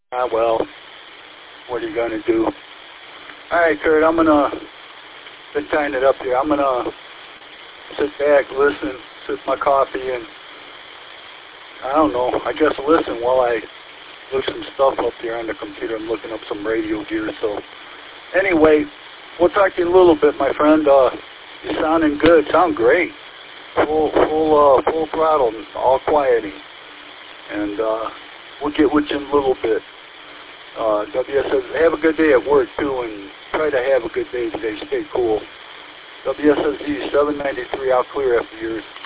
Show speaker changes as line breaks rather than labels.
Well, what are you going to do? All right, Kurt, I'm going to tying it up here. I'm going to sit back, listen, sip my coffee, and I don't know, I guess listen while I look some stuff up here on the computer. I'm looking up some radio gear. So anyway, we'll talk to you in a little bit, my friend. You're sounding good. Sound great. Full throttle, all quieting. And we'll get with you in a little bit. WS says, have a good day at work, too, and try to have a good day today. Stay cool. WSSZ 793, I'll clear after yours.